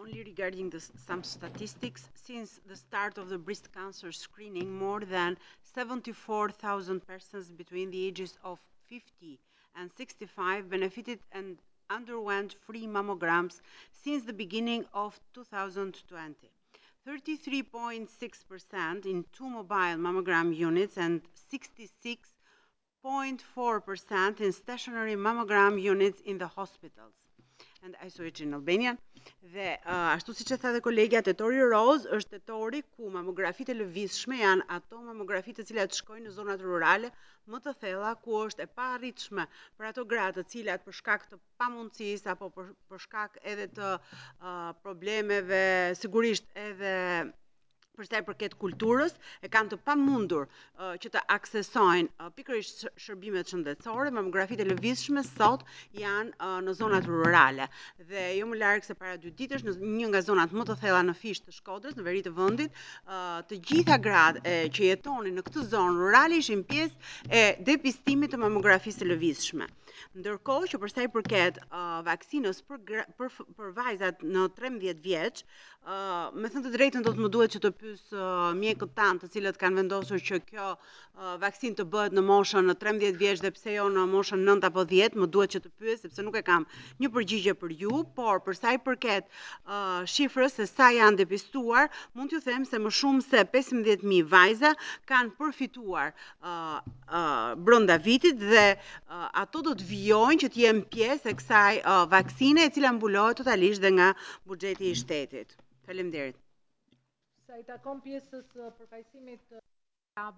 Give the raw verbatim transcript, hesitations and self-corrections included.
only regarding the, some statistics, since the start of the breast cancer screening, more than seventy-four thousand persons between the ages of fifty and sixty-five benefited and underwent free mammograms since the beginning of two thousand twenty. thirty-three point six percent in two mobile mammogram units and sixty-six point four percent in stationary mammogram units in the hospitals. And I switch in Albanian. Dhe uh, ashtu siç e tha dhe kolegja, tetori roz është tetori ku mamografitë e lëvizshme janë ato mamografi të cilat shkojnë në zonat rurale më të thella, ku është e paarritshme për ato gra të cilat për shkak të pamundësisë apo për, për shkak edhe të uh, problemeve, sigurisht edhe për sa i përket kulturës, e kanë të pamundur uh, që të aksesojnë uh, pikërisht shërbimet shëndetësore. Mamografitë e lëvizshme sot janë uh, në zonat rurale. Dhe jo më larg se para dy ditësh, në një nga zonat më të thella në Fish të Shkodrës, në veri të vendit, uh, të gjitha gratë e, që jetonin në këtë zonë rurale ishin pjesë e depistimit të mamografisë së lëvizshme. Ndërkohë që për sa i përket uh, vaksinës për, gra, për, për vajzat në trembëdhjetë vjeç, uh, me thënë të drejtën do të më duhet që të pyes uh, mjekët tanë të cilët kanë vendosur që kjo uh, vaksinë të bëhet në moshën në trembëdhjetë vjeç dhe pse jo në moshën nëntë apo dhjetë, më duhet që të pyes sepse nuk e kam një përgjigje për ju, por për sa i përket uh, shifrës se sa janë depistuar, mund t'ju them se më shumë se pesëmbëdhjetë mijë vajza kanë përfituar uh, uh, brenda vitit dhe uh, ato do të vijojnë që të jenë pjesë e kësaj uh, vaksine e cila mbulohet totalisht dhe nga buxheti i shtetit. Faleminderit. Sa i takon pjesës së përfaqësimit